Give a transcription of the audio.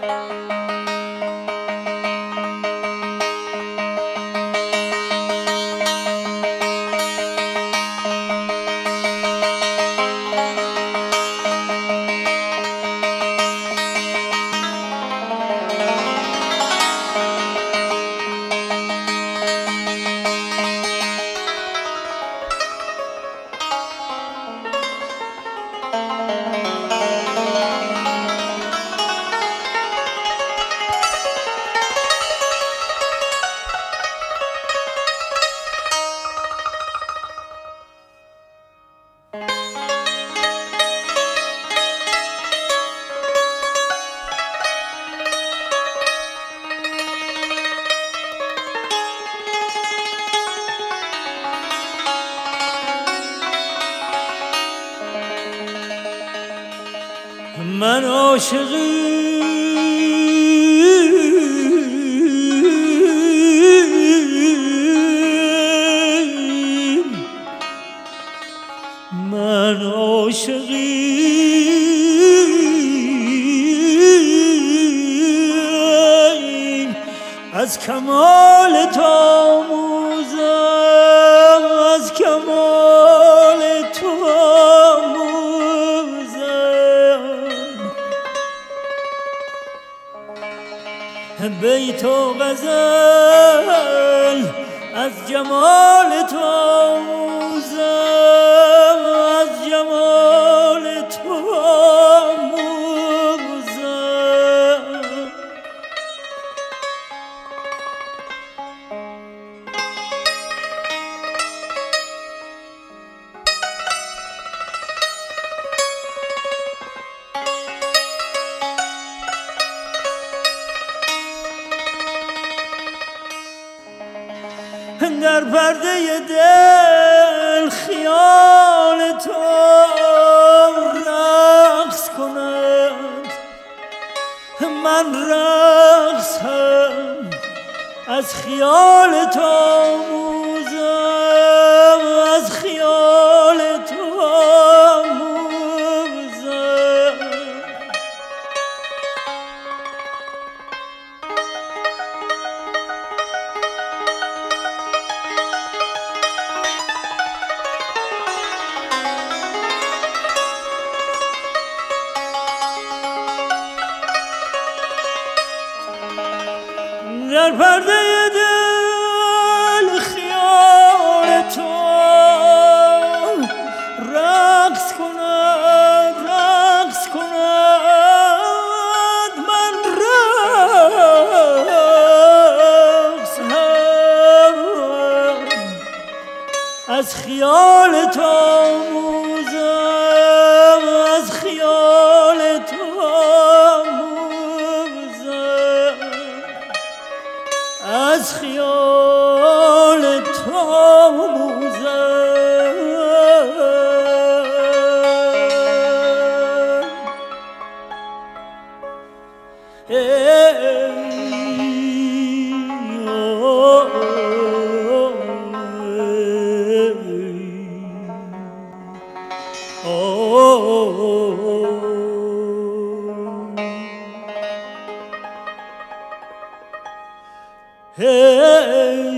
من عاشقی من عاشقی از کمال تو آموزم از کمال تو بیت و غزل از جمال تو آموزم از جمال تو آموزم در پرده دل خیال تو رقص کند من رقصم از خیال تو آموزم از خیال تو آموزم در پرده دل خیال تو رقص کند من رقص هم از خیال تو آموزم از خیال تو از خیال تو آموزم Hey